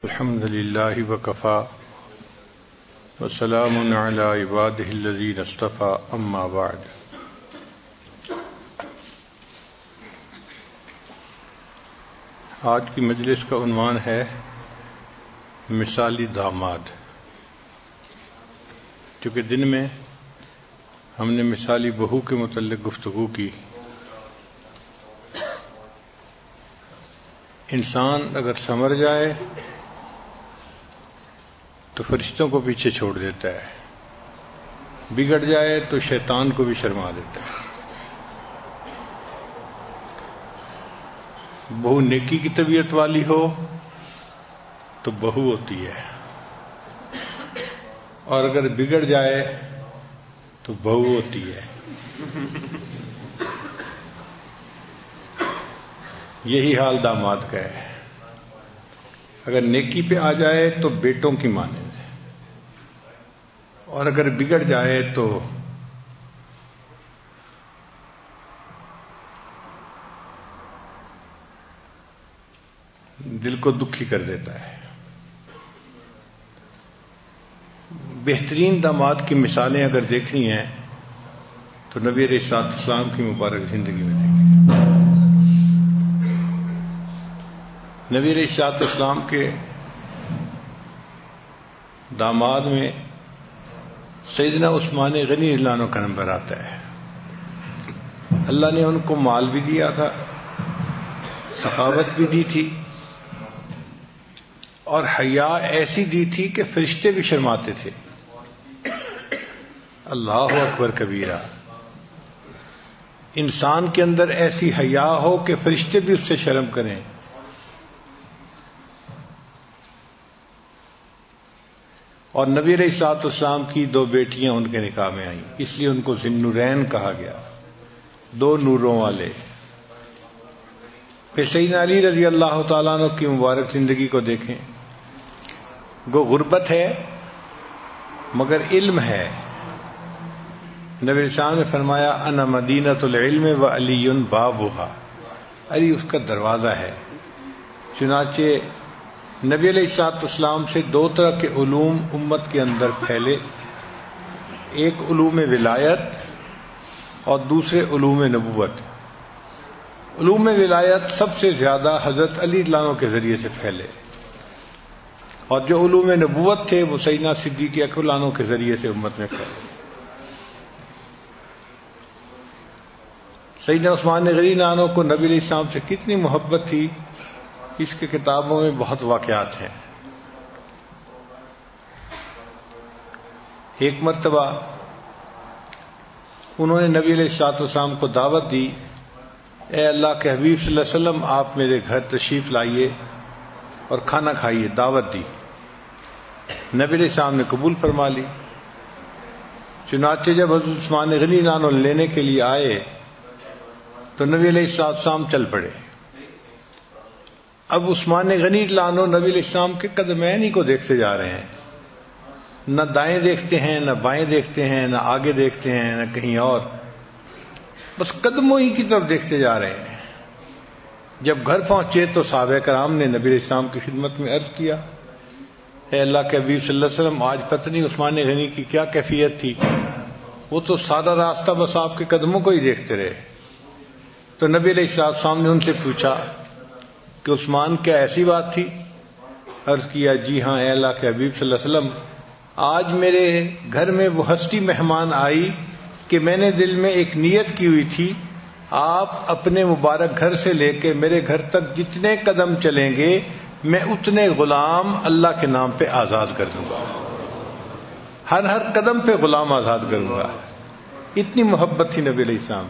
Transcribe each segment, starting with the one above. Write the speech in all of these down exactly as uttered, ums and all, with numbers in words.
الحمد للہ وکفى وسلام علی عبادہ الذین اصطفى اما بعد۔ آج کی مجلس کا عنوان ہے مثالی داماد۔ چونکہ دن میں ہم نے مثالی بہو کے متعلق گفتگو کی۔ انسان اگر سنور جائے تو فرشتوں کو پیچھے چھوڑ دیتا ہے، بگڑ جائے تو شیطان کو بھی شرما دیتا ہے۔ بہو نیکی کی طبیعت والی ہو تو بہو ہوتی ہے، اور اگر بگڑ جائے تو بہو ہوتی ہے۔ یہی حال داماد کا ہے۔ اگر نیکی پہ آ جائے تو بیٹوں کی مانند، اور اگر بگڑ جائے تو دل کو دکھی کر دیتا ہے۔ بہترین داماد کی مثالیں اگر دیکھنی ہیں تو نبی علیہ الصلوۃ والسلام کی مبارک زندگی میں دیکھیں۔ نبی علیہ الصلوۃ والسلام کے داماد میں سیدنا عثمان غنی رضی اللہ عنہ کا نمبر آتا ہے۔ اللہ نے ان کو مال بھی دیا تھا، سخاوت بھی دی تھی، اور حیا ایسی دی تھی کہ فرشتے بھی شرماتے تھے۔ اللہ اکبر کبیرہ۔ انسان کے اندر ایسی حیا ہو کہ فرشتے بھی اس سے شرم کریں۔ اور نبی علیہ الصلوۃ والسلام کی دو بیٹیاں ان کے نکاح میں آئیں، اس لیے ان کو ذی النورین کہا گیا، دو نوروں والے۔ پھر سیدنا علی رضی اللہ تعالیٰ عنہ کی مبارک زندگی کو دیکھیں۔ گو غربت ہے مگر علم ہے۔ نبی علیہ السلام نے فرمایا انا مدینۃ العلم و علی بابھا، علی اس کا دروازہ ہے۔ چنانچہ نبی علیہ الصلوۃ والسلام سے دو طرح کے علوم امت کے اندر پھیلے، ایک علوم ولایت اور دوسرے علوم نبوت۔ علوم ولایت سب سے زیادہ حضرت علی رضی اللہ عنہ کے ذریعے سے پھیلے، اور جو علوم نبوت تھے وہ سیدنا صدیق اکبر رضی اللہ عنہ کے ذریعے سے امت میں پھیلے۔ سیدنا عثمان غنی رضی اللہ عنہ کو نبی علیہ السلام سے کتنی محبت تھی، اس کے کتابوں میں بہت واقعات ہیں۔ ایک مرتبہ انہوں نے نبی علیہ الصلوۃ والسلام کو دعوت دی، اے اللہ کے حبیب صلی اللہ علیہ وسلم آپ میرے گھر تشریف لائیے اور کھانا کھائیے، دعوت دی۔ نبی علیہ السلام نے قبول فرما لی۔ چنانچہ جب حضرت عثمان غنی رضی اللہ عنہ لینے کے لیے آئے تو نبی علیہ الصلوۃ والسلام چل پڑے۔ اب عثمان غنی رضی اللہ عنہ نبی علیہ السلام کے قدمین ہی کو دیکھتے جا رہے ہیں، نہ دائیں دیکھتے ہیں، نہ بائیں دیکھتے ہیں، نہ آگے دیکھتے ہیں، نہ کہیں اور، بس قدموں ہی کی طرف دیکھتے جا رہے ہیں۔ جب گھر پہنچے تو صحابہ کرام نے نبی علیہ السلام کی خدمت میں عرض کیا، اے اللہ کے حبیب صلی اللہ علیہ وسلم آج پتہ نہیں عثمان غنی کی کیا کیفیت تھی، وہ تو سارا راستہ بس آپ کے قدموں کو ہی دیکھتے رہے۔ تو نبی علیہ السلام نے ان سے پوچھا کہ عثمان کیا ایسی بات تھی؟ عرض کیا جی ہاں اے اللہ کے حبیب صلی اللہ علیہ وسلم، آج میرے گھر میں وہ ہستی مہمان آئی کہ میں نے دل میں ایک نیت کی ہوئی تھی، آپ اپنے مبارک گھر سے لے کے میرے گھر تک جتنے قدم چلیں گے میں اتنے غلام اللہ کے نام پہ آزاد کر دوں گا، ہر ہر قدم پہ غلام آزاد کروں گا۔ اتنی محبت تھی نبی علیہ السلام۔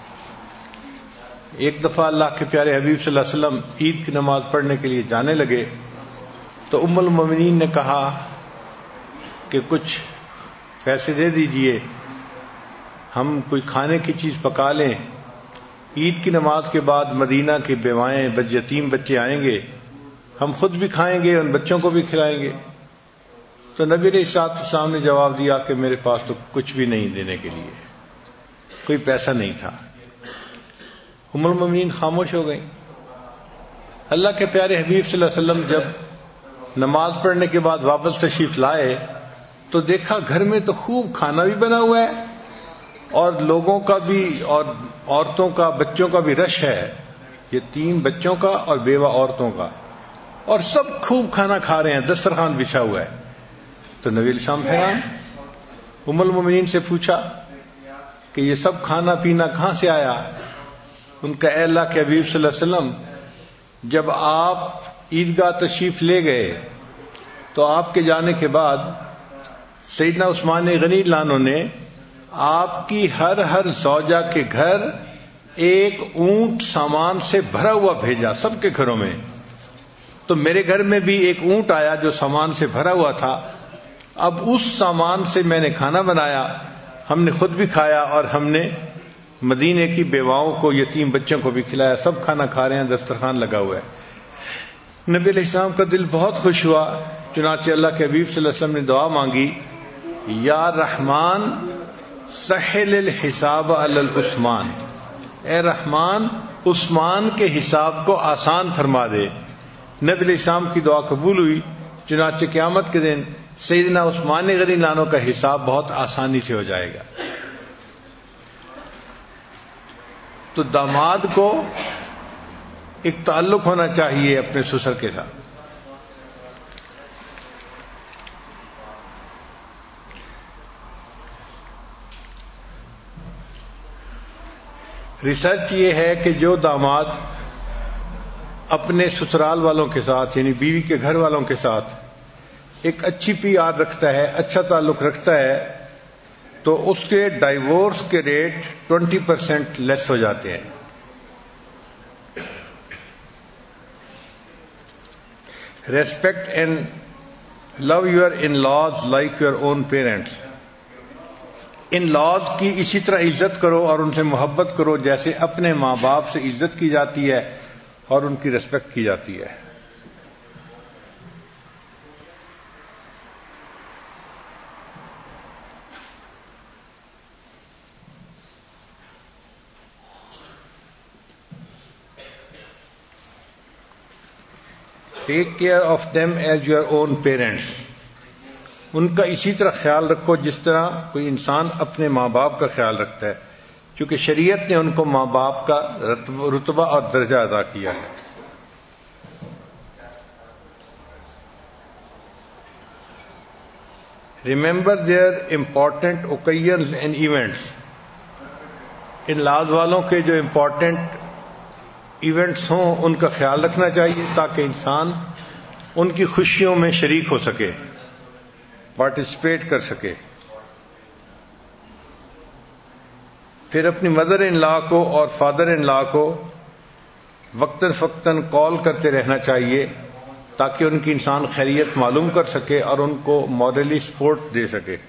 ایک دفعہ اللہ کے پیارے حبیب صلی اللہ علیہ وسلم عید کی نماز پڑھنے کے لیے جانے لگے تو ام المومنین نے کہا کہ کچھ پیسے دے دیجئے، ہم کوئی کھانے کی چیز پکا لیں، عید کی نماز کے بعد مدینہ کے بیوائیں یتیم بچے آئیں گے، ہم خود بھی کھائیں گے ان بچوں کو بھی کھلائیں گے۔ تو نبی علیہ الصلوۃ والسلام نے جواب دیا کہ میرے پاس تو کچھ بھی نہیں دینے کے لیے، کوئی پیسہ نہیں تھا۔ ام المومنین خاموش ہو گئیں۔ اللہ کے پیارے حبیب صلی اللہ علیہ وسلم جب نماز پڑھنے کے بعد واپس تشریف لائے تو دیکھا گھر میں تو خوب کھانا بھی بنا ہوا ہے اور لوگوں کا بھی اور عورتوں کا بچوں کا بھی رش ہے، یہ تین بچوں کا اور بیوہ عورتوں کا، اور سب خوب کھانا کھا رہے ہیں، دسترخوان بچھا ہوا ہے۔ تو نبی علیہ السلام حیران، ام المومنین سے پوچھا کہ یہ سب کھانا پینا کہاں سے آیا؟ ان کا اے اللہ کے حبیب صلی اللہ علیہ وسلم، جب آپ عیدگاہ تشریف لے گئے تو آپ کے جانے کے بعد سیدنا عثمان غنی لانو نے آپ کی ہر ہر زوجہ کے گھر ایک اونٹ سامان سے بھرا ہوا بھیجا، سب کے گھروں میں۔ تو میرے گھر میں بھی ایک اونٹ آیا جو سامان سے بھرا ہوا تھا، اب اس سامان سے میں نے کھانا بنایا، ہم نے خود بھی کھایا اور ہم نے مدینے کی بیواؤں کو، یتیم بچوں کو بھی کھلایا، سب کھانا کھا رہے ہیں، دسترخوان لگا ہوا ہے۔ نبی علیہ السلام کا دل بہت خوش ہوا، چنانچہ اللہ کے حبیب صلی اللہ علیہ وسلم نے دعا مانگی، یا رحمان سہل الحساب علی العثمان، اے رحمان عثمان کے حساب کو آسان فرما دے۔ نبی علیہ السلام کی دعا قبول ہوئی، چنانچہ قیامت کے دن سیدنا عثمان غنی لانو کا حساب بہت آسانی سے ہو جائے گا۔ تو داماد کو ایک تعلق ہونا چاہیے اپنے سسر کے ساتھ۔ ریسرچ یہ ہے کہ جو داماد اپنے سسرال والوں کے ساتھ یعنی بیوی کے گھر والوں کے ساتھ ایک اچھی پی آر رکھتا ہے، اچھا تعلق رکھتا ہے، تو اس کے ڈائیورس کے ریٹ ٹوینٹی پرسینٹ لیس ہو جاتے ہیں۔ Respect and love your in laws like your own parents, in laws کی اسی طرح عزت کرو اور ان سے محبت کرو جیسے اپنے ماں باپ سے عزت کی جاتی ہے اور ان کی ریسپیکٹ کی جاتی ہے۔ Take care of them as your own parents, ان کا اسی طرح خیال رکھو جس طرح کوئی انسان اپنے ماں باپ کا خیال رکھتا ہے، کیونکہ شریعت نے ان کو ماں باپ کا رتبہ اور درجہ ادا کیا ہے۔ Remember their important occasions and events, in laws والوں کے جو امپورٹنٹ ایونٹس ہوں ان کا خیال رکھنا چاہیے تاکہ انسان ان کی خوشیوں میں شریک ہو سکے، پارٹیسپیٹ کر سکے۔ پھر اپنی مدر ان لا کو اور فادر ان لا کو وقتاً فوقتاً کال کرتے رہنا چاہیے تاکہ ان کی انسان خیریت معلوم کر سکے اور ان کو مورلی سپورٹ دے سکے۔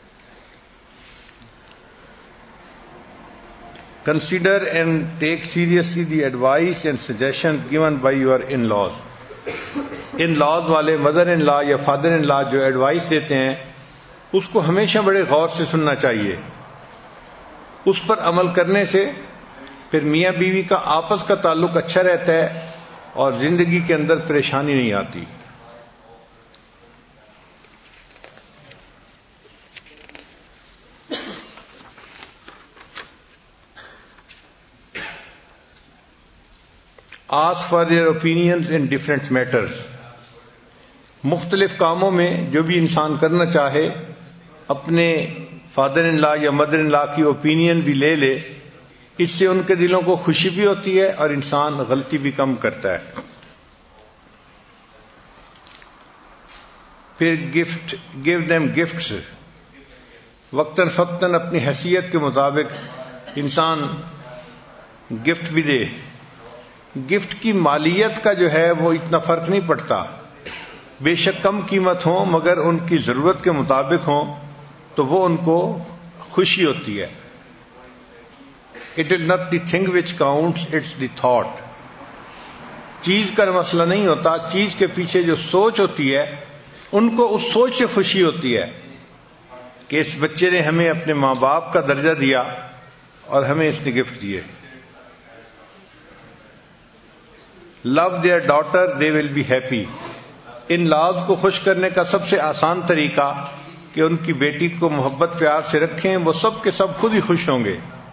Consider and take seriously the advice and suggestions given by your in-laws. in-laws والے مدر ان لا یا فادر ان لا جو ایڈوائس دیتے ہیں اس کو ہمیشہ بڑے غور سے سننا چاہیے، اس پر عمل کرنے سے پھر میاں بیوی کا آپس کا تعلق اچھا رہتا ہے اور زندگی کے اندر پریشانی نہیں آتی۔ Ask for their opinions in different matters. مختلف کاموں میں جو بھی انسان کرنا چاہے اپنے فادر ان لا یا مدر ان لا کی اوپینین بھی لے لے، اس سے ان کے دلوں کو خوشی بھی ہوتی ہے اور انسان غلطی بھی کم کرتا ہے۔ پھر گفٹ گیو دیم گفٹس، وقتاً فوقتاً اپنی حیثیت کے مطابق انسان گفٹ بھی دے۔ گفٹ کی مالیت کا جو ہے وہ اتنا فرق نہیں پڑتا، بے شک کم قیمت ہوں مگر ان کی ضرورت کے مطابق ہوں تو وہ ان کو خوشی ہوتی ہے۔ It is not the thing which counts, it's the thought. چیز کا مسئلہ نہیں ہوتا، چیز کے پیچھے جو سوچ ہوتی ہے ان کو اس سوچ سے خوشی ہوتی ہے کہ اس بچے نے ہمیں اپنے ماں باپ کا درجہ دیا اور ہمیں اس نے گفٹ دیے۔ Love their daughter, they will be happy. In laws کو خوش کرنے کا سب سے آسان طریقہ کہ ان کی بیٹی کو محبت پیار سے رکھیں، وہ سب کے سب خود ہی خوش ہوں گے۔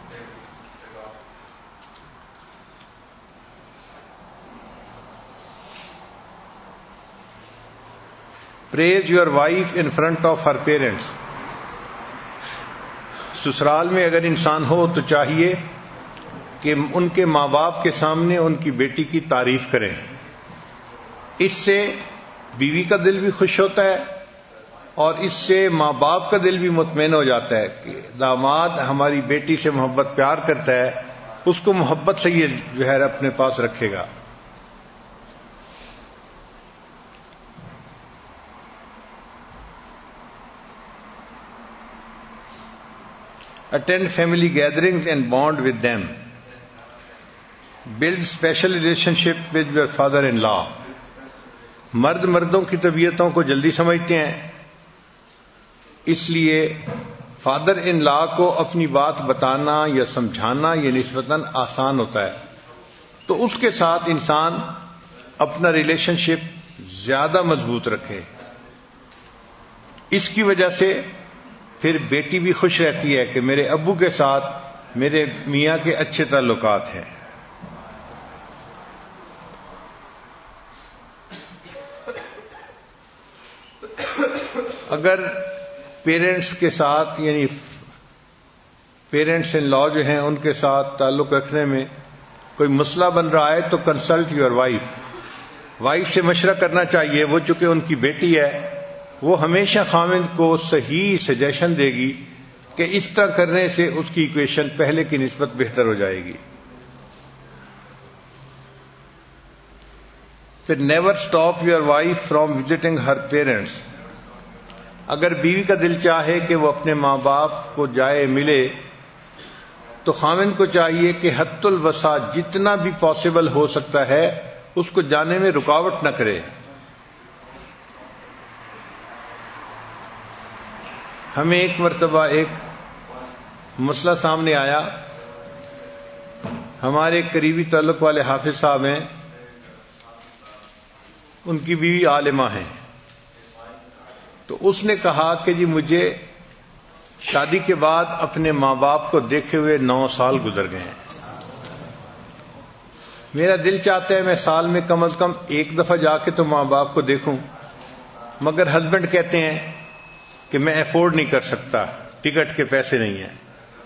Praise your wife in front of her parents. سسرال میں اگر انسان ہو تو چاہیے کہ ان کے ماں باپ کے سامنے ان کی بیٹی کی تعریف کریں۔ اس سے بیوی کا دل بھی خوش ہوتا ہے اور اس سے ماں باپ کا دل بھی مطمئن ہو جاتا ہے کہ داماد ہماری بیٹی سے محبت پیار کرتا ہے، اس کو محبت سے یہ جو ہے اپنے پاس رکھے گا۔ Attend family gatherings and bond with them. Build special relationship with your father-in-law. مرد مردوں کی طبیعتوں کو جلدی سمجھتے ہیں، اس لیے فادر ان لا کو اپنی بات بتانا یا سمجھانا یہ نسبتاً آسان ہوتا ہے، تو اس کے ساتھ انسان اپنا ریلیشن شپ زیادہ مضبوط رکھے۔ اس کی وجہ سے پھر بیٹی بھی خوش رہتی ہے کہ میرے ابو کے ساتھ میرے میاں کے اچھے تعلقات ہیں۔ اگر پیرنٹس کے ساتھ یعنی پیرنٹس ان لا جو ہیں ان کے ساتھ تعلق رکھنے میں کوئی مسئلہ بن رہا ہے تو کنسلٹ یور وائف، وائف سے مشورہ کرنا چاہیے۔ وہ چونکہ ان کی بیٹی ہے، وہ ہمیشہ خاوند کو صحیح سجیشن دے گی کہ اس طرح کرنے سے اس کی ایکویشن پہلے کی نسبت بہتر ہو جائے گی۔ پھر never stop your wife from visiting her parents. اگر بیوی کا دل چاہے کہ وہ اپنے ماں باپ کو جائے ملے تو خاوند کو چاہیے کہ حد الوسع جتنا بھی پاسبل ہو سکتا ہے اس کو جانے میں رکاوٹ نہ کرے۔ ہمیں ایک مرتبہ ایک مسئلہ سامنے آیا، ہمارے قریبی تعلق والے حافظ صاحب ہیں، ان کی بیوی عالمہ ہیں، تو اس نے کہا کہ جی مجھے شادی کے بعد اپنے ماں باپ کو دیکھے ہوئے نو سال گزر گئے ہیں، میرا دل چاہتا ہے میں سال میں کم از کم ایک دفعہ جا کے تو ماں باپ کو دیکھوں، مگر ہسبینڈ کہتے ہیں کہ میں افورڈ نہیں کر سکتا، ٹکٹ کے پیسے نہیں ہیں۔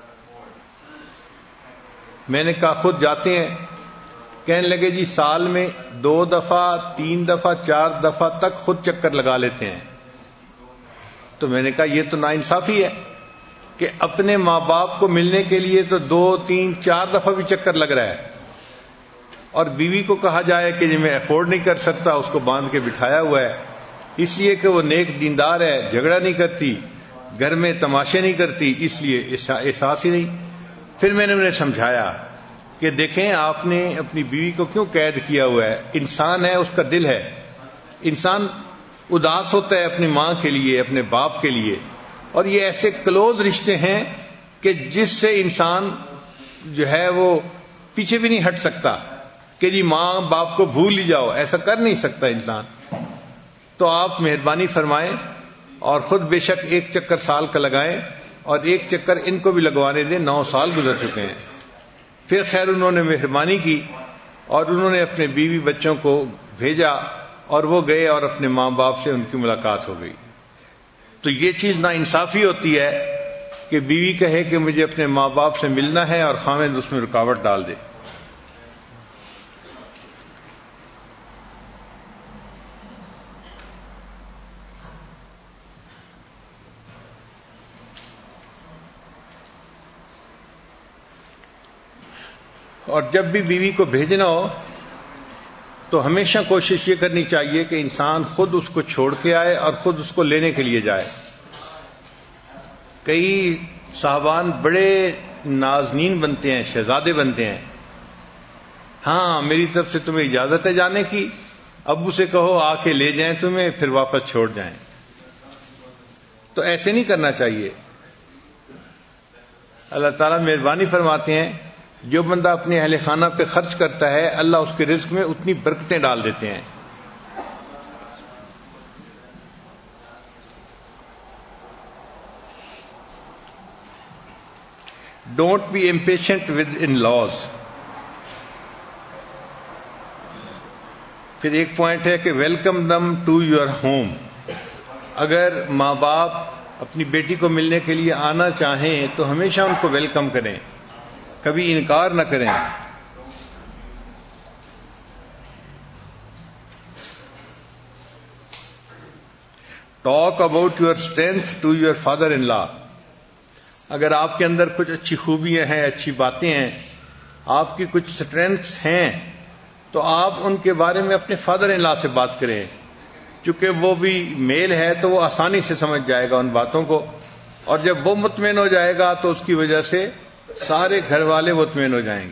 میں نے کہا خود جاتے ہیں؟ کہنے لگے جی سال میں دو دفعہ تین دفعہ چار دفعہ تک خود چکر لگا لیتے ہیں۔ تو میں نے کہا یہ تو ناانصافی ہے کہ اپنے ماں باپ کو ملنے کے لیے تو دو تین چار دفعہ بھی چکر لگ رہا ہے، اور بیوی کو کہا جائے کہ جی میں افورڈ نہیں کر سکتا، اس کو باندھ کے بٹھایا ہوا ہے اس لیے کہ وہ نیک دیندار ہے، جھگڑا نہیں کرتی، گھر میں تماشے نہیں کرتی، اس لیے احساس ہی نہیں۔ پھر میں نے انہیں سمجھایا کہ دیکھیں آپ نے اپنی بیوی کو کیوں قید کیا ہوا ہے، انسان ہے، اس کا دل ہے، انسان اداس ہوتا ہے اپنی ماں کے لیے، اپنے باپ کے لیے، اور یہ ایسے کلوز رشتے ہیں کہ جس سے انسان جو ہے وہ پیچھے بھی نہیں ہٹ سکتا کہ جی ماں باپ کو بھول ہی جاؤ، ایسا کر نہیں سکتا انسان۔ تو آپ مہربانی فرمائیں اور خود بے شک ایک چکر سال کا لگائیں، اور ایک چکر ان کو بھی لگوانے دیں، نو سال گزر چکے ہیں۔ پھر خیر انہوں نے مہربانی کی اور انہوں نے اپنے بیوی بچوں کو بھیجا اور وہ گئے اور اپنے ماں باپ سے ان کی ملاقات ہو گئی۔ تو یہ چیز نا انصافی ہوتی ہے کہ بیوی کہے کہ مجھے اپنے ماں باپ سے ملنا ہے اور خاوند اس میں رکاوٹ ڈال دے۔ اور جب بھی بیوی کو بھیجنا ہو تو ہمیشہ کوشش یہ کرنی چاہیے کہ انسان خود اس کو چھوڑ کے آئے اور خود اس کو لینے کے لیے جائے۔ کئی صاحبان بڑے نازنین بنتے ہیں، شہزادے بنتے ہیں، ہاں میری طرف سے تمہیں اجازت ہے جانے کی، ابو سے کہو آ کے لے جائیں تمہیں، پھر واپس چھوڑ جائیں۔ تو ایسے نہیں کرنا چاہیے۔ اللہ تعالیٰ مہربانی فرماتے ہیں جو بندہ اپنے اہل خانہ پہ خرچ کرتا ہے اللہ اس کے رزق میں اتنی برکتیں ڈال دیتے ہیں۔ Don't be impatient with in laws. پھر ایک پوائنٹ ہے کہ welcome them to your home. اگر ماں باپ اپنی بیٹی کو ملنے کے لیے آنا چاہیں تو ہمیشہ ان کو ویلکم کریں, کبھی انکار نہ کریں. Talk about your strength to your father in law. اگر آپ کے اندر کچھ اچھی خوبیاں ہیں, اچھی باتیں ہیں, آپ کی کچھ اسٹرینتھس ہیں, تو آپ ان کے بارے میں اپنے فادر ان لا سے بات کریں. چونکہ وہ بھی میل ہے تو وہ آسانی سے سمجھ جائے گا ان باتوں کو, اور جب وہ مطمئن ہو جائے گا تو اس کی وجہ سے سارے گھر والے مطمئن ہو جائیں گے.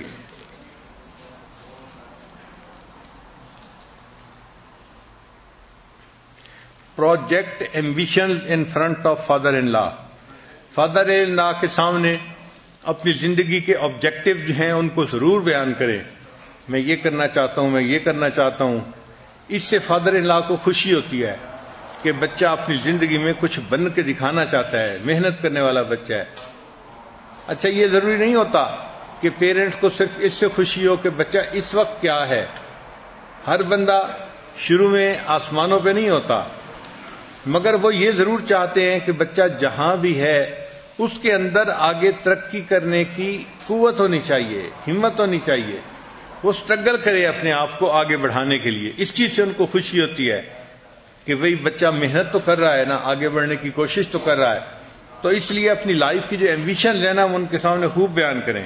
Project ambition in front of father in law. Father in law کے سامنے اپنی زندگی کے آبجیکٹو جو ہیں ان کو ضرور بیان کریں. میں یہ کرنا چاہتا ہوں, میں یہ کرنا چاہتا ہوں. اس سے فادر ان لا کو خوشی ہوتی ہے کہ بچہ اپنی زندگی میں کچھ بن کے دکھانا چاہتا ہے, محنت کرنے والا بچہ ہے. اچھا, یہ ضروری نہیں ہوتا کہ پیرنٹس کو صرف اس سے خوشی ہو کہ بچہ اس وقت کیا ہے. ہر بندہ شروع میں آسمانوں پہ نہیں ہوتا, مگر وہ یہ ضرور چاہتے ہیں کہ بچہ جہاں بھی ہے اس کے اندر آگے ترقی کرنے کی قوت ہونی چاہیے, ہمت ہونی چاہیے. وہ سٹرگل کرے اپنے آپ کو آگے بڑھانے کے لیے. اس چیز سے ان کو خوشی ہوتی ہے کہ بھئی بچہ محنت تو کر رہا ہے نا, آگے بڑھنے کی کوشش تو کر رہا ہے. تو اس لیے اپنی لائف کی جو ایمبیشن ہے نا وہ ان کے سامنے خوب بیان کریں.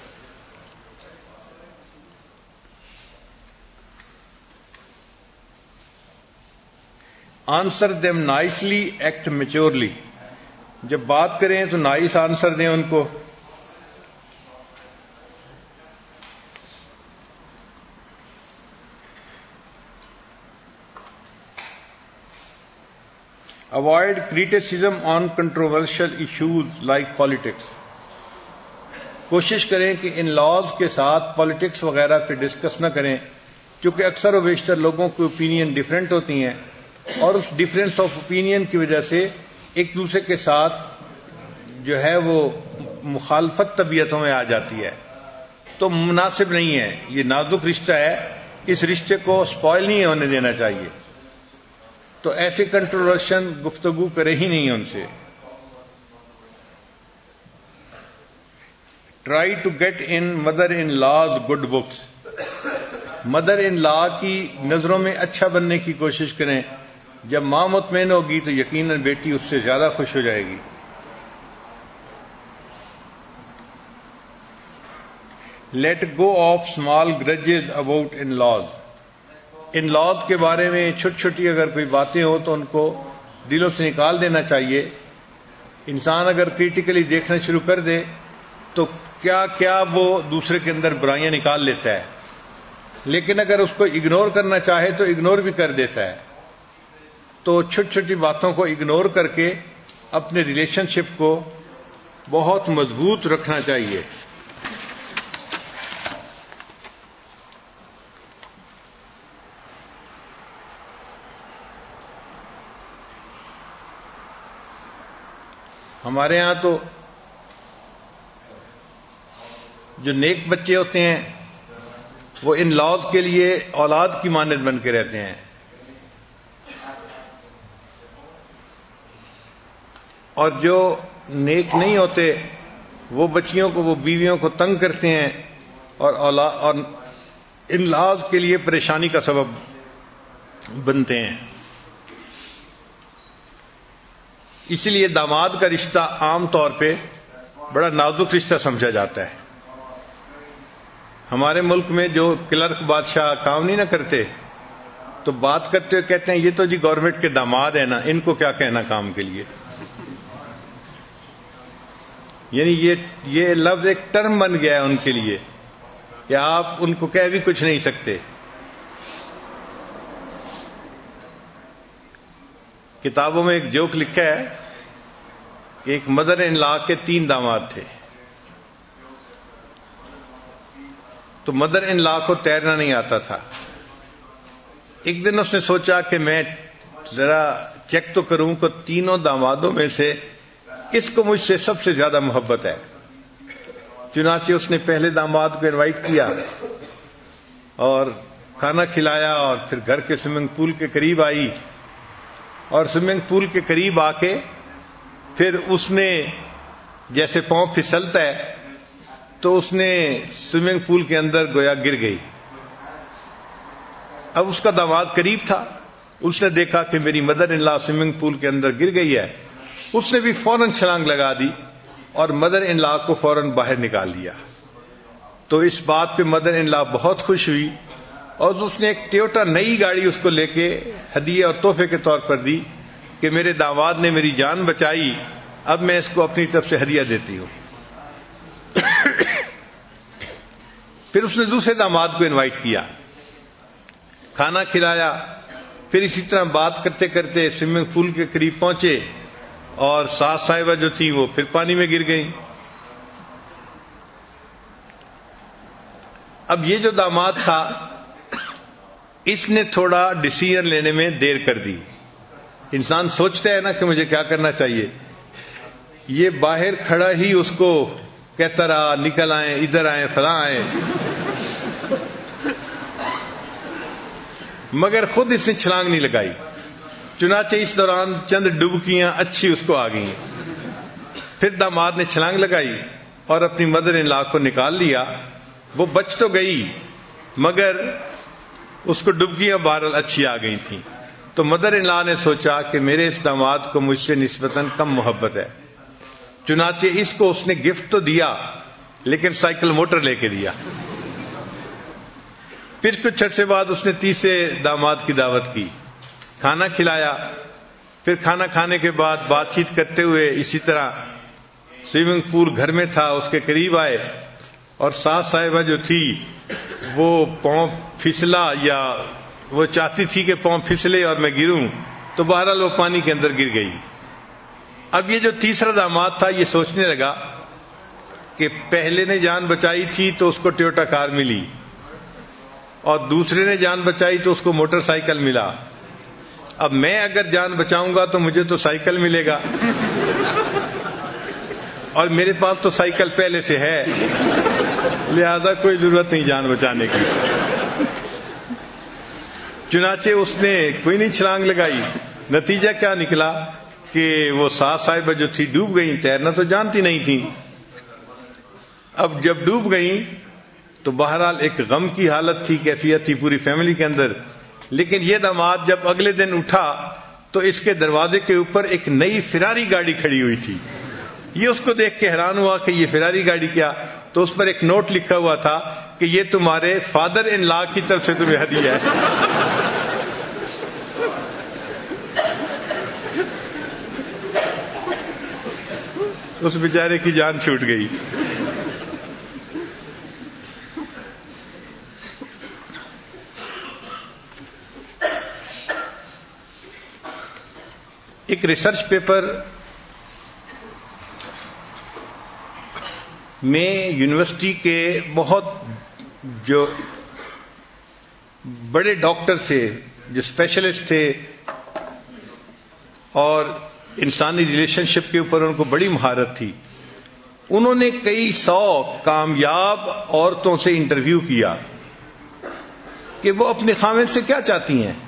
Answer them nicely, act maturely. جب بات کریں تو نائس آنسر دیں ان کو. Avoid criticism on controversial issues like politics. کوشش کریں کہ ان لاز کے ساتھ پالیٹکس وغیرہ پہ ڈسکس نہ کریں, کیونکہ اکثر و بیشتر لوگوں کی اوپینین ڈفرینٹ ہوتی ہیں, اور اس ڈفرینس آف اوپینین کی وجہ سے ایک دوسرے کے ساتھ جو ہے وہ مخالفت طبیعتوں میں آ جاتی ہے. تو مناسب نہیں ہے, یہ نازک رشتہ ہے, اس رشتے کو سپوائل نہیں ہونے دینا چاہیے. تو ایسے کنٹروورشن گفتگو کرے ہی نہیں ان سے. Try to get in mother in laws good books. Mother in law کی نظروں میں اچھا بننے کی کوشش کریں. جب ماں مطمئن ہوگی تو یقیناً بیٹی اس سے زیادہ خوش ہو جائے گی. Let go of small grudges about in laws. In laws کے بارے میں چھوٹی چھوٹی اگر کوئی باتیں ہو تو ان کو دلوں سے نکال دینا چاہیے. انسان اگر کریٹیکلی دیکھنا شروع کر دے تو کیا کیا وہ دوسرے کے اندر برائیاں نکال لیتا ہے, لیکن اگر اس کو اگنور کرنا چاہے تو اگنور بھی کر دیتا ہے. تو چھوٹی چھوٹی باتوں کو اگنور کر کے اپنے ریلیشن شپ کو بہت مضبوط رکھنا چاہیے. ہمارے ہاں تو جو نیک بچے ہوتے ہیں وہ ان لاز کے لیے اولاد کی مانند بن کے رہتے ہیں, اور جو نیک نہیں ہوتے وہ بچیوں کو, وہ بیویوں کو تنگ کرتے ہیں اور اولاد اور ان لاز کے لیے پریشانی کا سبب بنتے ہیں. اسی لیے داماد کا رشتہ عام طور پہ بڑا نازک رشتہ سمجھا جاتا ہے. ہمارے ملک میں جو کلرک بادشاہ کام نہیں نہ کرتے تو بات کرتے ہوئے کہتے ہیں یہ تو جی گورنمنٹ کے داماد ہیں نا, ان کو کیا کہنا کام کے لیے. یعنی یہ یہ لفظ ایک ٹرم بن گیا ہے ان کے لیے کہ آپ ان کو کہہ بھی کچھ نہیں سکتے. کتابوں میں ایک جوک لکھا ہے کہ ایک مدر ان لا کے تین داماد تھے. تو مدر ان لا کو تیرنا نہیں آتا تھا. ایک دن اس نے سوچا کہ میں ذرا چیک تو کروں کہ تینوں دامادوں میں سے کس کو مجھ سے سب سے زیادہ محبت ہے. چنانچہ اس نے پہلے داماد کو انوائٹ کیا اور کھانا کھلایا اور پھر گھر کے سوئمنگ پول کے قریب آئی اور سوئمنگ پول کے قریب آ کے پھر اس نے جیسے پاؤں پھسلتا ہے تو اس نے سوئمنگ پول کے اندر گویا گر گئی. اب اس کا داماد قریب تھا, اس نے دیکھا کہ میری mother in law swimming pool کے اندر گر گئی ہے. اس نے بھی فوراً چھلانگ لگا دی اور مدر ان لا کو فوراً باہر نکال دیا. تو اس بات پہ مدر ان لا بہت خوش ہوئی اور اس نے ایک ٹویوٹا نئی گاڑی اس کو لے کے ہدیے اور تحفے کے طور پر دی کہ میرے داماد نے میری جان بچائی, اب میں اس کو اپنی طرف سے ہدیہ دیتی ہوں. پھر اس نے دوسرے داماد کو انوائٹ کیا, کھانا کھلایا, پھر اسی طرح بات کرتے کرتے سوئمنگ پول کے قریب پہنچے اور ساس صاحبہ جو تھی وہ پھر پانی میں گر گئیں. اب یہ جو داماد تھا اس نے تھوڑا ڈیسیژن لینے میں دیر کر دی. انسان سوچتا ہے نا کہ مجھے کیا کرنا چاہیے, یہ باہر کھڑا ہی اس کو کہتا رہا نکل آئیں, ادھر آئیں, فلاں آئیں, مگر خود اس نے چھلانگ نہیں لگائی. چنانچہ اس دوران چند ڈبکیاں اچھی اس کو آ گئیں. پھر داماد نے چھلانگ لگائی اور اپنی مدر ان لا کو نکال لیا. وہ بچ تو گئی مگر اس کو ڈبکیاں بہرحال اچھی آ گئی تھیں. تو مدر ان لا نے سوچا کہ میرے اس داماد کو مجھ سے نسبتاً کم محبت ہے, چنانچہ اس کو اس نے گفٹ تو دیا لیکن سائیکل موٹر لے کے دیا. پھر کچھ عرصے بعد اس نے تیسرے داماد کی دعوت کی, کھانا کھلایا. پھر کھانا کھانے کے بعد بات چیت کرتے ہوئے اسی طرح سوئمنگ پول گھر میں تھا, اس کے قریب آئے اور ساس صاحبہ جو تھی وہ پاؤں پھسلا یا وہ چاہتی تھی کہ پاؤں پھسلے اور میں گروں, تو بہرحال وہ پانی کے اندر گر گئی. اب یہ جو تیسرا داماد تھا یہ سوچنے لگا کہ پہلے نے جان بچائی تھی تو اس کو ٹویوٹا کار ملی اور دوسرے نے جان بچائی تو اس کو موٹر سائیکل ملا. اب میں اگر جان بچاؤں گا تو مجھے تو سائیکل ملے گا اور میرے پاس تو سائیکل پہلے سے ہے, لہذا کوئی ضرورت نہیں جان بچانے کی. چنانچہ اس نے کوئی نہیں چھلانگ لگائی. نتیجہ کیا نکلا کہ وہ ساس صاحبہ جو تھی ڈوب گئیں, تیرنا تو جانتی نہیں تھی. اب جب ڈوب گئیں تو بہرحال ایک غم کی حالت تھی, کیفیت تھی پوری فیملی کے اندر. لیکن یہ داماد جب اگلے دن اٹھا تو اس کے دروازے کے اوپر ایک نئی فراری گاڑی کھڑی ہوئی تھی. یہ اس کو دیکھ کے حیران ہوا کہ یہ فراری گاڑی کیا, تو اس پر ایک نوٹ لکھا ہوا تھا کہ یہ تمہارے فادر ان لا کی طرف سے تمہیں ہدیہ ہے. اس بیچارے کی جان چھوٹ گئی. ایک ریسرچ پیپر میں یونیورسٹی کے بہت جو بڑے ڈاکٹر تھے, جو اسپیشلسٹ تھے اور انسانی ریلیشن شپ کے اوپر ان کو بڑی مہارت تھی, انہوں نے کئی سو کامیاب عورتوں سے انٹرویو کیا کہ وہ اپنے خاوند سے کیا چاہتی ہیں.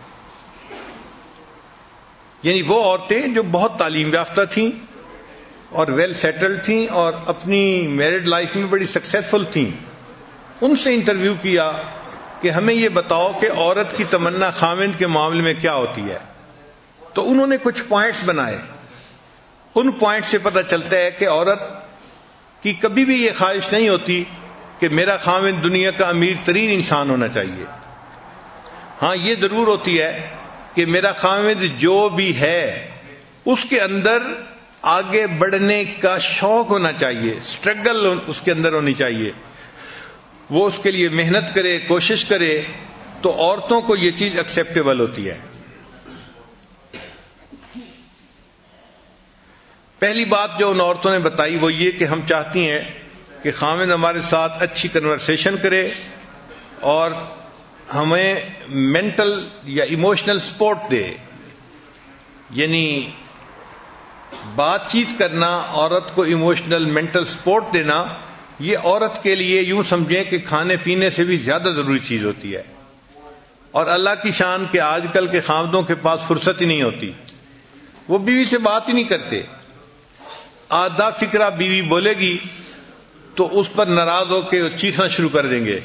یعنی وہ عورتیں جو بہت تعلیم یافتہ تھیں اور ویل سیٹلڈ تھیں اور اپنی میرڈ لائف میں بڑی سکسیسفل تھیں, ان سے انٹرویو کیا کہ ہمیں یہ بتاؤ کہ عورت کی تمنا خاوند کے معاملے میں کیا ہوتی ہے. تو انہوں نے کچھ پوائنٹس بنائے. ان پوائنٹ سے پتہ چلتا ہے کہ عورت کی کبھی بھی یہ خواہش نہیں ہوتی کہ میرا خاوند دنیا کا امیر ترین انسان ہونا چاہیے. ہاں یہ ضرور ہوتی ہے کہ میرا خاوند جو بھی ہے اس کے اندر آگے بڑھنے کا شوق ہونا چاہیے, اسٹرگل اس کے اندر ہونی چاہیے, وہ اس کے لیے محنت کرے, کوشش کرے, تو عورتوں کو یہ چیز ایکسیپٹیبل ہوتی ہے. پہلی بات جو ان عورتوں نے بتائی وہ یہ کہ ہم چاہتی ہیں کہ خاوند ہمارے ساتھ اچھی کنورسیشن کرے اور ہمیں مینٹل یا ایموشنل سپورٹ دے. یعنی بات چیت کرنا, عورت کو ایموشنل مینٹل سپورٹ دینا, یہ عورت کے لیے یوں سمجھیں کہ کھانے پینے سے بھی زیادہ ضروری چیز ہوتی ہے. اور اللہ کی شان کہ آج کل کے خامدوں کے پاس فرصت ہی نہیں ہوتی, وہ بیوی سے بات ہی نہیں کرتے. آدھا فکرہ بیوی بولے گی تو اس پر ناراض ہو کے چیخنا شروع کر دیں گے.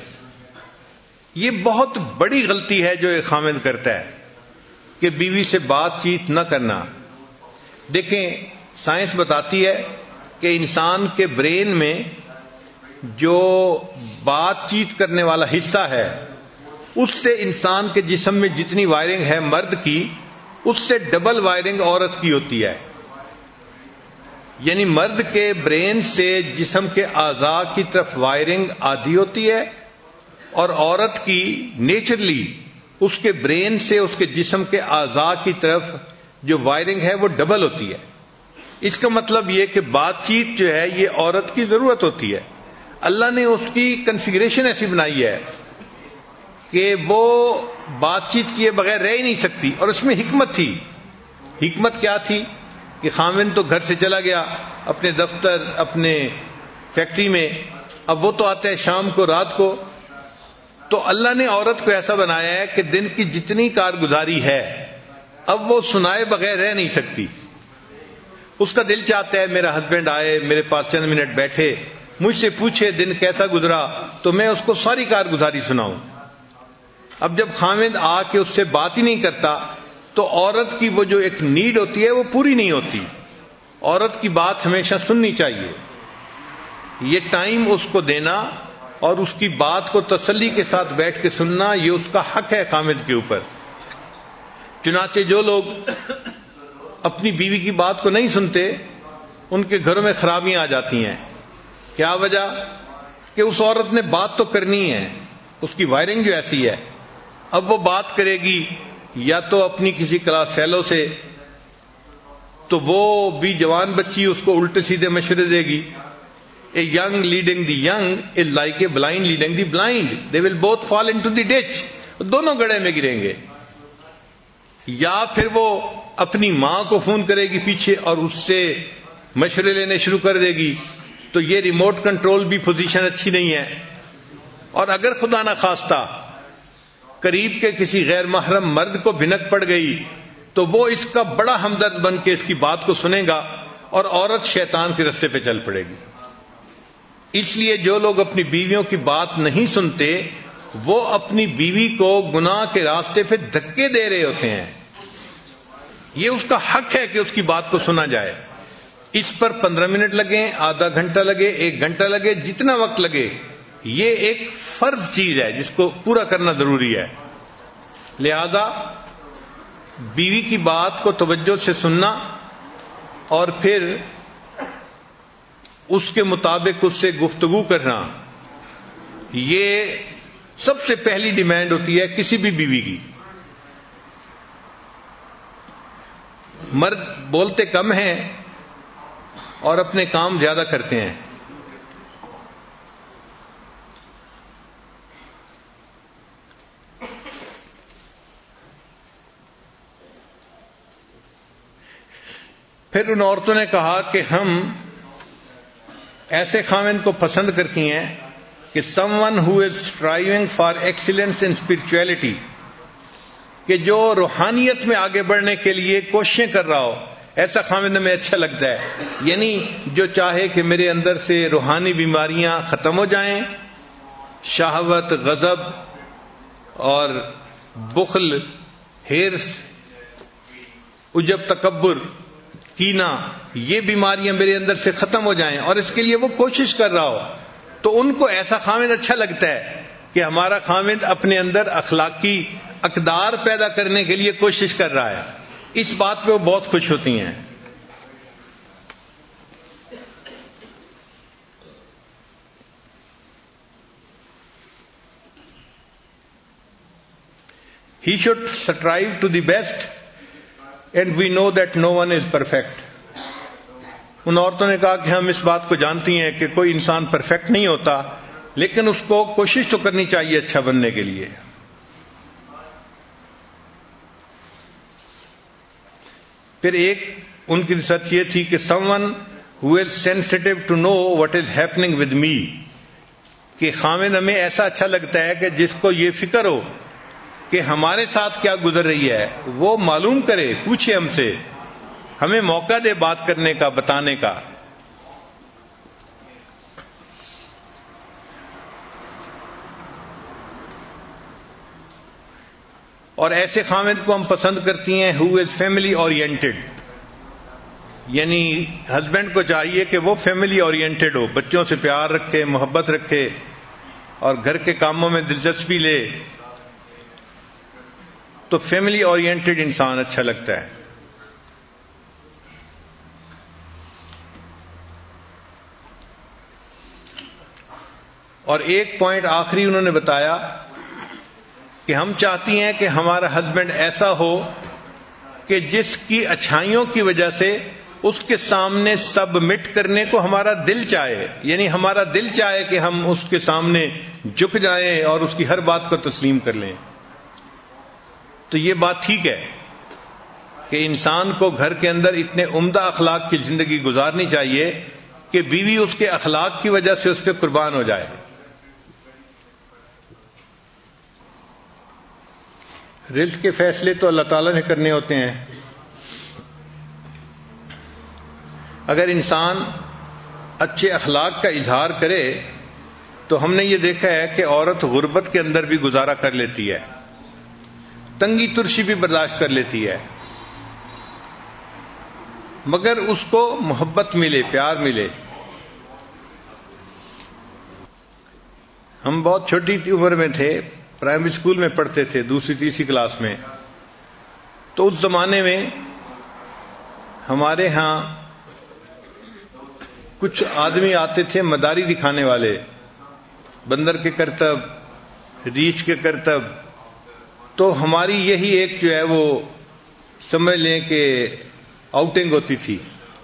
یہ بہت بڑی غلطی ہے جو ایک خامد کرتا ہے کہ بیوی سے بات چیت نہ کرنا. دیکھیں, سائنس بتاتی ہے کہ انسان کے برین میں جو بات چیت کرنے والا حصہ ہے اس سے انسان کے جسم میں جتنی وائرنگ ہے مرد کی, اس سے ڈبل وائرنگ عورت کی ہوتی ہے. یعنی مرد کے برین سے جسم کے اعضاء کی طرف وائرنگ آدھی ہوتی ہے, اور عورت کی نیچرلی اس کے برین سے اس کے جسم کے اعضاء کی طرف جو وائرنگ ہے وہ ڈبل ہوتی ہے. اس کا مطلب یہ کہ بات چیت جو ہے یہ عورت کی ضرورت ہوتی ہے. اللہ نے اس کی کنفیگریشن ایسی بنائی ہے کہ وہ بات چیت کیے بغیر رہ ہی نہیں سکتی, اور اس میں حکمت تھی. حکمت کیا تھی کہ خامن تو گھر سے چلا گیا اپنے دفتر اپنے فیکٹری میں, اب وہ تو آتا ہے شام کو رات کو, تو اللہ نے عورت کو ایسا بنایا ہے کہ دن کی جتنی کارگزاری ہے اب وہ سنائے بغیر رہ نہیں سکتی. اس کا دل چاہتا ہے میرا ہسبینڈ آئے, میرے پاس چند منٹ بیٹھے, مجھ سے پوچھے دن کیسا گزرا, تو میں اس کو ساری کارگزاری سناؤں. اب جب خامد آ کے اس سے بات ہی نہیں کرتا تو عورت کی وہ جو ایک نیڈ ہوتی ہے وہ پوری نہیں ہوتی. عورت کی بات ہمیشہ سننی چاہیے. یہ ٹائم اس کو دینا اور اس کی بات کو تسلی کے ساتھ بیٹھ کے سننا, یہ اس کا حق ہے خامد کے اوپر. چنانچہ جو لوگ اپنی بیوی کی بات کو نہیں سنتے ان کے گھروں میں خرابیاں آ جاتی ہیں. کیا وجہ؟ کہ اس عورت نے بات تو کرنی ہے, اس کی وائرنگ جو ایسی ہے. اب وہ بات کرے گی یا تو اپنی کسی کلاس فیلو سے, تو وہ بھی جوان بچی اس کو الٹے سیدھے مشورے دے گی. A young leading the young is like a blind leading the blind. They will both fall into the ditch. دونوں گڑھے میں گریں گے. یا پھر وہ اپنی ماں کو فون کرے گی پیچھے اور اس سے مشورے لینے شروع کر دے گی, تو یہ ریموٹ کنٹرول بھی پوزیشن اچھی نہیں ہے. اور اگر خدا نہ خواستہ قریب کے کسی غیر محرم مرد کو بھنک پڑ گئی تو وہ اس کا بڑا ہمدرد بن کے اس کی بات کو سنے گا اور عورت شیطان کے رستے پہ چل پڑے گی. اس لیے جو لوگ اپنی بیویوں کی بات نہیں سنتے وہ اپنی بیوی کو گناہ کے راستے پہ دھکے دے رہے ہوتے ہیں. یہ اس کا حق ہے کہ اس کی بات کو سنا جائے. اس پر پندرہ منٹ لگیں, آدھا گھنٹہ لگے, ایک گھنٹہ لگے, جتنا وقت لگے, یہ ایک فرض چیز ہے جس کو پورا کرنا ضروری ہے. لہذا بیوی کی بات کو توجہ سے سننا اور پھر اس کے مطابق اس سے گفتگو کرنا, یہ سب سے پہلی ڈیمانڈ ہوتی ہے کسی بھی بیوی کی. مرد بولتے کم ہیں اور اپنے کام زیادہ کرتے ہیں. پھر ان عورتوں نے کہا کہ ہم ایسے خاوند کو پسند کرتی ہیں کہ someone who is striving for excellence in spirituality, کہ جو روحانیت میں آگے بڑھنے کے لیے کوششیں کر رہا ہو, ایسا خاوند ہمیں اچھا لگتا ہے. یعنی جو چاہے کہ میرے اندر سے روحانی بیماریاں ختم ہو جائیں, شہوت, غضب اور بخل, ہرس, عجب, تکبر, کینہ, یہ بیماریاں میرے اندر سے ختم ہو جائیں, اور اس کے لیے وہ کوشش کر رہا ہو, تو ان کو ایسا خاوند اچھا لگتا ہے کہ ہمارا خاوند اپنے اندر اخلاقی اقدار پیدا کرنے کے لیے کوشش کر رہا ہے. اس بات پہ وہ بہت خوش ہوتی ہیں. He should strive to the best and we know that no one is perfect. ان عورتوں نے کہا کہ ہم اس بات کو جانتی ہیں کہ کوئی انسان پرفیکٹ نہیں ہوتا, لیکن اس کو کوشش تو کرنی چاہیے اچھا بننے کے لیے. پھر ایک ان کی ریسرچ یہ تھی کہ someone who is sensitive to know what is happening with me, کہ خاوند ہمیں ایسا اچھا لگتا ہے کہ جس کو یہ فکر ہو کہ ہمارے ساتھ کیا گزر رہی ہے، وہ معلوم کرے، پوچھے ہم سے، ہمیں موقع دے بات کرنے کا، بتانے کا. اور ایسے خاوند کو ہم پسند کرتی ہیں who is family oriented، یعنی ہسبینڈ کو چاہیے کہ وہ فیملی اورینٹڈ ہو، بچوں سے پیار رکھے، محبت رکھے اور گھر کے کاموں میں دلچسپی لے. تو فیملی اورینٹڈ انسان اچھا لگتا ہے. اور ایک پوائنٹ آخری انہوں نے بتایا کہ ہم چاہتی ہیں کہ ہمارا ہسبینڈ ایسا ہو کہ جس کی اچھائیوں کی وجہ سے اس کے سامنے سبمٹ کرنے کو ہمارا دل چاہے، یعنی ہمارا دل چاہے کہ ہم اس کے سامنے جھک جائیں اور اس کی ہر بات کو تسلیم کر لیں. تو یہ بات ٹھیک ہے کہ انسان کو گھر کے اندر اتنے عمدہ اخلاق کی زندگی گزارنی چاہیے کہ بیوی اس کے اخلاق کی وجہ سے اس پہ قربان ہو جائے. رزق کے فیصلے تو اللہ تعالیٰ نے کرنے ہوتے ہیں. اگر انسان اچھے اخلاق کا اظہار کرے تو ہم نے یہ دیکھا ہے کہ عورت غربت کے اندر بھی گزارا کر لیتی ہے، تنگی ترشی بھی برداشت کر لیتی ہے، مگر اس کو محبت ملے، پیار ملے. ہم بہت چھوٹی عمر میں تھے، پرائمری اسکول میں پڑھتے تھے، دوسری تیسری کلاس میں. تو اس زمانے میں ہمارے ہاں کچھ آدمی آتے تھے مداری دکھانے والے، بندر کے کرتب، ریچھ کے کرتب. تو ہماری یہی ایک جو ہے وہ سمجھ لیں کہ آؤٹنگ ہوتی تھی.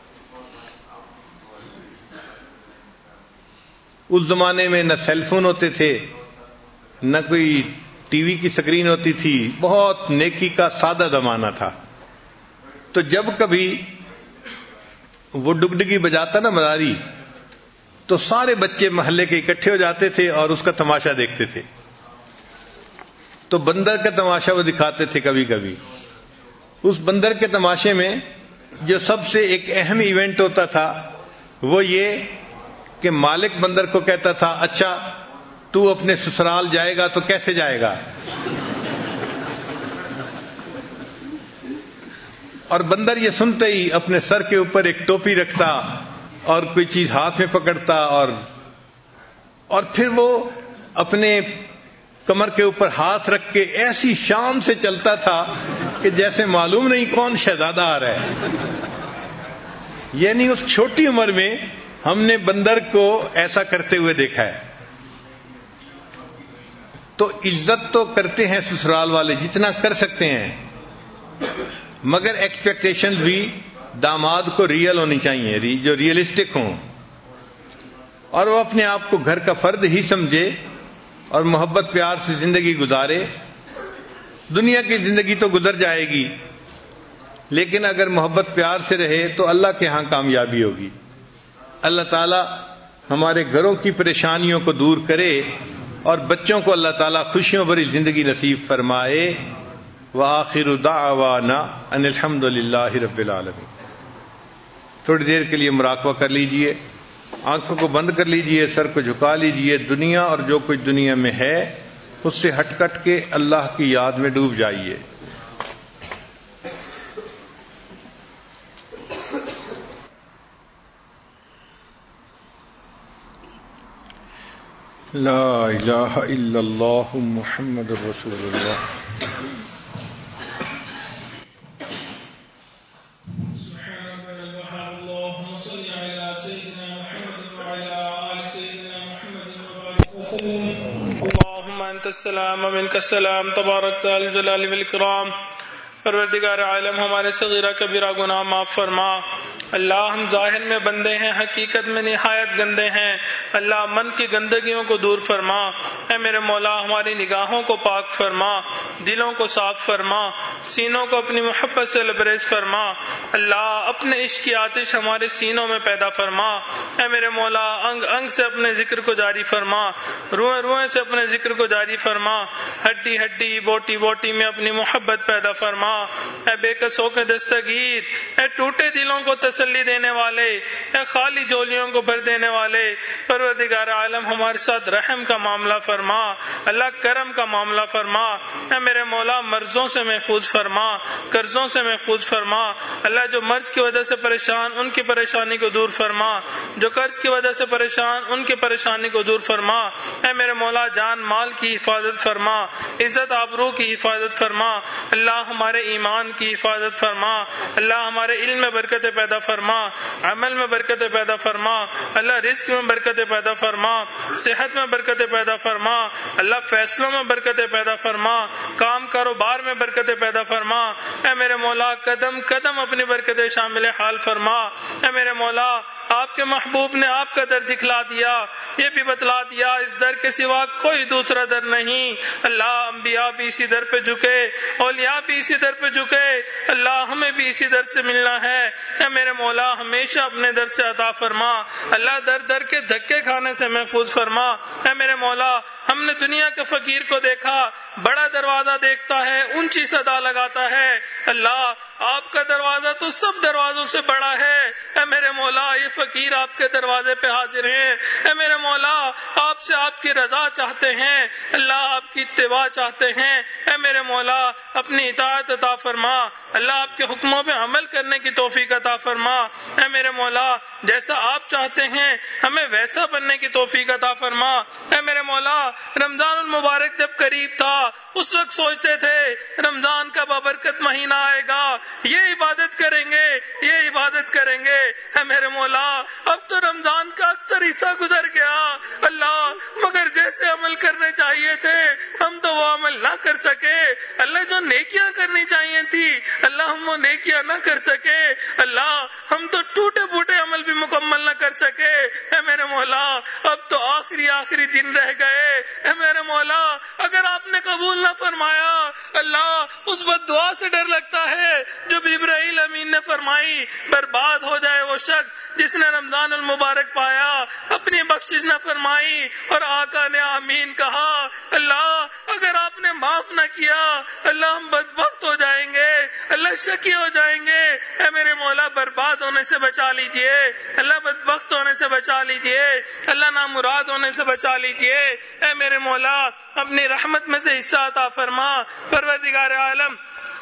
اس زمانے میں نہ سیل فون ہوتے تھے، نہ کوئی ٹی وی کی سکرین ہوتی تھی، بہت نیکی کا سادہ زمانہ تھا. تو جب کبھی وہ ڈگڈگی بجاتا نا مداری، تو سارے بچے محلے کے اکٹھے ہو جاتے تھے اور اس کا تماشا دیکھتے تھے. تو بندر کا تماشا وہ دکھاتے تھے کبھی کبھی. اس بندر کے تماشے میں جو سب سے ایک اہم ایونٹ ہوتا تھا وہ یہ کہ مالک بندر کو کہتا تھا، اچھا تو اپنے سسرال جائے گا تو کیسے جائے گا؟ اور بندر یہ سنتے ہی اپنے سر کے اوپر ایک ٹوپی رکھتا اور کوئی چیز ہاتھ میں پکڑتا اور اور پھر وہ اپنے کمر کے اوپر ہاتھ رکھ کے ایسی شان سے چلتا تھا کہ جیسے معلوم نہیں کون شہزادہ آ رہا ہے. یعنی اس چھوٹی عمر میں ہم نے بندر کو ایسا کرتے ہوئے دیکھا ہے. تو عزت تو کرتے ہیں سسرال والے جتنا کر سکتے ہیں، مگر ایکسپیکٹیشن بھی داماد کو ریئل ہونی چاہیے، جو ریئلسٹک ہوں، اور وہ اپنے آپ کو گھر کا فرد ہی سمجھے اور محبت پیار سے زندگی گزارے. دنیا کی زندگی تو گزر جائے گی، لیکن اگر محبت پیار سے رہے تو اللہ کے ہاں کامیابی ہوگی. اللہ تعالی ہمارے گھروں کی پریشانیوں کو دور کرے اور بچوں کو اللہ تعالیٰ خوشیوں بھری زندگی نصیب فرمائے. وآخر دعوانا ان الحمد للہ رب العالمین. تھوڑی دیر کے لیے مراقبہ کر لیجئے، آنکھوں کو بند کر لیجئے، سر کو جھکا لیجئے. دنیا اور جو کچھ دنیا میں ہے اس سے ہٹ کٹ کے اللہ کی یاد میں ڈوب جائیے. لا الہ الا اللہ محمد رسول اللہ. السلام منک السلام تبارک الجلال والاکرام. پروردگار عالم ہمارے صغیرہ کبیرہ گناہ معاف فرما، اللہ ہم ظاہر میں بندے ہیں، حقیقت میں نہایت گندے ہیں، اللہ من کی گندگیوں کو دور فرما، اے میرے مولا ہماری نگاہوں کو پاک فرما، دلوں کو صاف فرما، سینوں کو اپنی محبت سے لبریز فرما، اللہ اپنے عشق کی آتش ہمارے سینوں میں پیدا فرما، اے میرے مولا انگ انگ سے اپنے ذکر کو جاری فرما، روئیں روئیں سے اپنے ذکر کو جاری فرما، ہڈی ہڈی بوٹی بوٹی میں اپنی محبت پیدا فرما، اے بے کسوں کے دستگیر، اے ٹوٹے دلوں کو تسلی دینے والے، اے خالی جولیوں کو بھر دینے والے، پروردگار عالم ہمارے ساتھ رحم کا معاملہ فرما، اللہ کرم کا معاملہ فرما، اے میرے مولا مرضوں سے محفوظ فرما، قرضوں سے محفوظ فرما، اللہ جو مرض کی وجہ سے پریشان ان کی پریشانی کو دور فرما، جو قرض کی وجہ سے پریشان ان کی پریشانی کو دور فرما، اے میرے مولا جان مال کی حفاظت فرما، عزت آبرو کی حفاظت فرما، اللہ ہمارے ایمان کی حفاظت فرما، اللہ ہمارے علم میں برکت پیدا فرما، عمل میں برکت پیدا فرما، اللہ رزق میں برکت پیدا فرما، صحت میں برکت پیدا فرما، اللہ فیصلوں میں برکت پیدا فرما، کام کاروبار میں برکت پیدا فرما، اے میرے مولا قدم قدم اپنی برکت شامل حال فرما، اے میرے مولا آپ کے محبوب نے آپ کا در دکھلا دیا، یہ بھی بتلا دیا اس در کے سوا کوئی دوسرا در نہیں، اللہ انبیاء بھی اسی در پہ جھکے، اولیاء بھی اسی در پہ جھکے، اللہ ہمیں بھی اسی در سے ملنا ہے، اے میرے مولا ہمیشہ اپنے در سے عطا فرما، اللہ در در کے دھکے کھانے سے محفوظ فرما، اے میرے مولا ہم نے دنیا کے فقیر کو دیکھا، بڑا دروازہ دیکھتا ہے اونچی صدا لگاتا ہے، اللہ آپ کا دروازہ تو سب دروازوں سے بڑا ہے، اے میرے مولا یہ فقیر آپ کے دروازے پہ حاضر ہیں، اے میرے مولا آپ سے آپ کی رضا چاہتے ہیں، اللہ آپ کی اتباع چاہتے ہیں، اے میرے مولا اپنی اطاعت عطا فرما، اللہ آپ کے حکموں پہ عمل کرنے کی توفیق عطا فرما، اے میرے مولا جیسا آپ چاہتے ہیں ہمیں ویسا بننے کی توفیق عطا فرما، اے میرے مولا رمضان المبارک جب قریب تھا اس وقت سوچتے تھے رمضان کا بابرکت مہینہ آئے گا، یہ عبادت کریں گے یہ عبادت کریں گے، اے میرے مولا اب تو رمضان کا اکثر حصہ گزر گیا، اللہ مگر جیسے عمل کرنے چاہیے تھے ہم تو وہ عمل نہ کر سکے، اللہ جو نیکیاں کرنی چاہیے تھی اللہ ہم وہ نیکیاں نہ کر سکے، اللہ ہم تو ٹوٹے پھوٹے عمل بھی مکمل نہ کر سکے، اے میرے مولا اب تو آخری آخری دن رہ گئے، اے میرے مولا اگر آپ نے قبول نہ فرمایا اللہ اس بد دعا سے ڈر لگتا ہے جو جبرائیل امین نے فرمائی، برباد ہو جائے وہ شخص جس نے رمضان المبارک پایا اپنی بخشش نہ فرمائی اور آقا نے آمین کہا، اللہ اگر آپ نے معاف نہ کیا اللہ ہم بدبخت ہو جائیں گے، اللہ شکی ہو جائیں گے، اے میرے مولا برباد ہونے سے بچا لیجئے، اللہ بدبخت ہونے سے بچا لیجئے، اللہ نامراد ہونے سے بچا لیجئے، اے میرے مولا اپنی رحمت میں سے حصہ عطا فرما، پروردگار عالم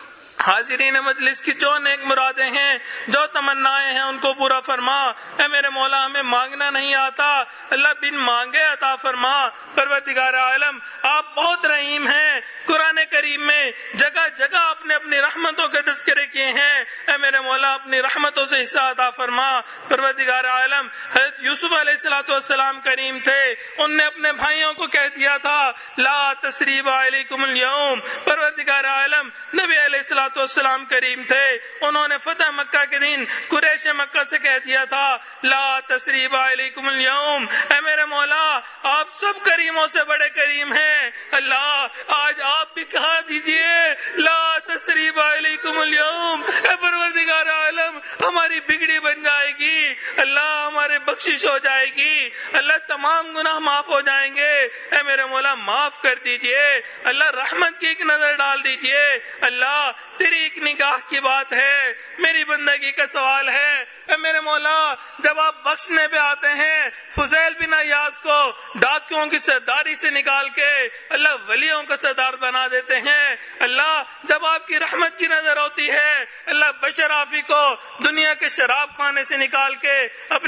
حاضرین مجلس کی جو نیک مرادیں ہیں جو تمنائیں ہیں ان کو پورا فرما، اے میرے مولا ہمیں مانگنا نہیں آتا اللہ بن مانگے عطا فرما، پروردگار عالم آپ بہت رحیم ہیں، قرآن کریم میں جگہ جگہ اپنے اپنی رحمتوں کے تذکرے کیے ہیں، اے میرے مولا اپنی رحمتوں سے حصہ عطا فرما، پروردگار عالم حضرت یوسف علیہ الصلوۃ والسلام کریم تھے، ان نے اپنے بھائیوں کو کہہ دیا تھا لا تثریب علیکم اليوم، پروردگار عالم نبی علیہ الصلوۃ والسلام کریم تھے، انہوں نے فتح مکہ کے دن قریش مکہ سے کہہ دیا تھا لا تثریب علیکم اليوم، اے میرے مولا آپ سب کریموں سے بڑے کریم ہیں، اللہ آج آپ بھی کہا دیجئے لا تثریب علیکم اليوم، اے پروردگار عالم ہماری بگڑی بن جائے گی، اللہ ہمارے بخشش ہو جائے گی، اللہ تمام گناہ معاف ہو جائیں گے، اے میرے مولا معاف کر دیجئے، اللہ رحمت کی ایک نظر ڈال دیجئے، اللہ تیری ایک نگاہ کی بات ہے، میری بندگی کا سوال ہے، اے میرے مولا جب آپ بخشنے پہ آتے ہیں فضیل بن عیاض کو ڈاکیوں کی سرداری سے نکال کے اللہ ولیوں کا سردار بنا دیتے ہیں، اللہ جب آپ کی رحمت کی نظر ہوتی ہے اللہ بشر آفی کو دنیا کے شراب خانے سے نکال کے اپنی محبت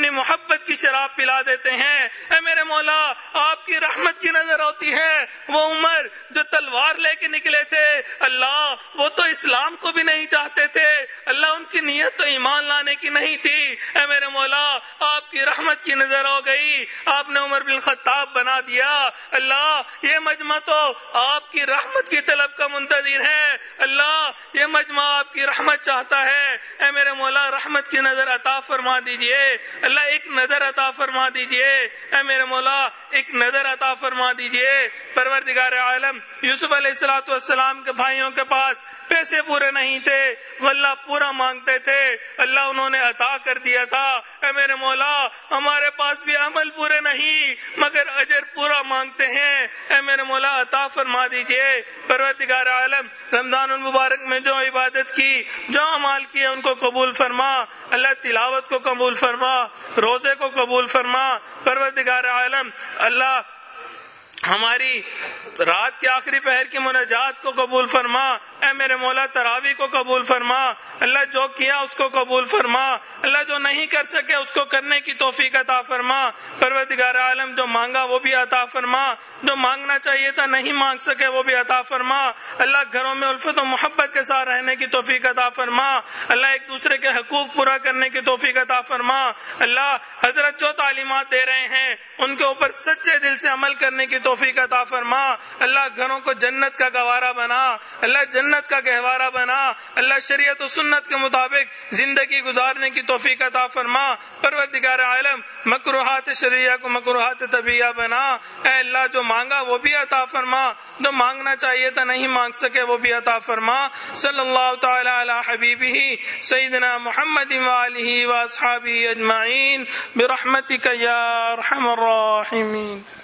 محبت کی شراب پلا دیتے ہیں۔ اے میرے مولا آپ کی رحمت کی نظر ہوتی ہے۔ وہ عمر جو تلوار لے کے نکلے تھے اللہ وہ تو اسلام کو بھی نہیں چاہتے تھے اللہ، ان کی نیت تو ایمان لانے کی نہیں تھی۔ اے میرے مولا آپ کی رحمت کی نظر ہو گئی، آپ نے عمر بن خطاب بنا دیا۔ اللہ یہ مجمع تو آپ کی رحمت کی طلب کا منتظر ہے، اللہ یہ مجمع آپ کی رحمت چاہتا ہے۔ اے میرے مولا رحمت کی نظر عطا فرما دیجئے اللہ، ایک نظر عطا فرما دیجئے۔ اے میرے مولا ایک نظر عطا فرما دیجئے۔ پروردگار عالم یوسف علیہ الصلوۃ والسلام کے بھائیوں کے پاس پیسے پورے نہیں تھے، غلہ پورا مانگتے تھے، اللہ انہوں نے عطا کر دیا تھا۔ اے میرے مولا ہمارے پاس بھی عمل پورے نہیں مگر اجر پورا مانگتے ہیں، اے میرے مولا عطا فرما دیجئے۔ پروردگار عالم رمضان المبارک میں جو عبادت کی، جو اعمال کیے ان کو قبول فرما اللہ، تلاوت کو قبول فرما، روزے کو قبول فرما۔ پروردگار عالم اللہ ہماری رات کے آخری پہر کی مناجات کو قبول فرما، اے میرے مولا تراویح کو قبول فرما اللہ، جو کیا اس کو قبول فرما اللہ، جو نہیں کر سکے اس کو کرنے کی توفیق عطا فرما۔ پروردگار عالم جو مانگا وہ بھی عطا فرما، جو مانگنا چاہیے تھا نہیں مانگ سکے وہ بھی عطا فرما اللہ، گھروں میں الفت و محبت کے ساتھ رہنے کی توفیق عطا فرما اللہ، ایک دوسرے کے حقوق پورا کرنے کی توفیق عطا فرما اللہ، حضرت جو تعلیمات دے رہے ہیں ان کے اوپر سچے دل سے عمل کرنے کی توفیق عطا فرما اللہ، گھروں کو جنت کا گوارا بنا اللہ، جنت کا گہوارہ بنا اللہ، شریعت و سنت کے مطابق زندگی گزارنے کی توفیق عطا فرما۔ پروردگار عالم مکروہات شرعیہ کو مکروہات طبیعہ بنا، اے اللہ جو مانگا وہ بھی عطا فرما، جو مانگنا چاہیے تھا نہیں مانگ سکے وہ بھی عطا فرما۔ صلی اللہ تعالی علی حبیبہ سیدنا محمد وآلہ واصحابہ اجمعین برحمتک یا ارحم الراحمین۔